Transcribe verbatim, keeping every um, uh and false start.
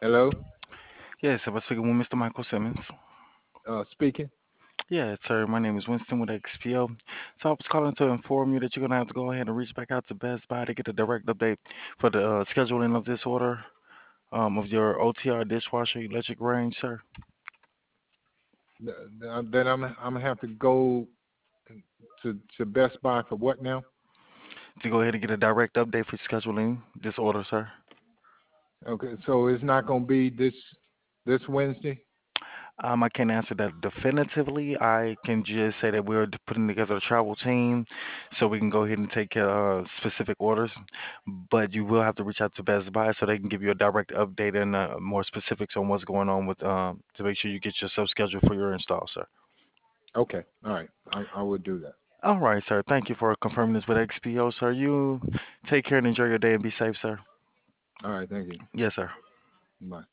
Hello, Yes, I was speaking with Mister Michael Simmons. uh, speaking. Yeah, sir. My name is Winston with X P O. So I was calling to inform you that you're gonna have to go ahead and reach back out to Best Buy to get a direct update for the uh, scheduling of this order um, of your O T R dishwasher electric range, sir. Th- th- Then I'm I'm gonna have to go to to Best Buy for what now? To go ahead and get a direct update for scheduling this order, sir. Okay, so it's not gonna be this this Wednesday. Um, I can't answer that definitively. I can just say that we're d- putting together a travel team so we can go ahead and take care of specific orders. But you will have to reach out to Best Buy so they can give you a direct update and uh, more specifics on what's going on with um to make sure you get yourself scheduled for your install, sir. Okay, all right, I I will do that. All right, sir. Thank you for confirming this with X P O, sir. You take care and enjoy your day and be safe, sir. All right, thank you. Yes, sir. Bye.